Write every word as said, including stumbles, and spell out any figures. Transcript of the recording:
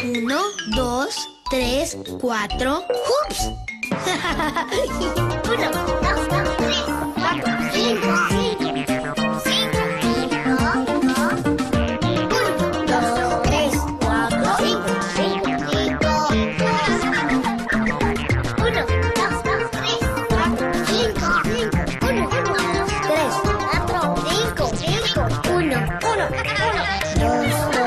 Uno, dos, tres, cuatro. ¡Ups! Uno, dos, dos, tres, cuatro, cinco. Cinco, cinco. Uno, dos, tres, cuatro, cinco, cinco, cinco. Uno, dos, dos, tres, cuatro, cinco, cinco. Uno, dos, tres, cuatro, cinco, cinco. Uno, uno, uno, dos.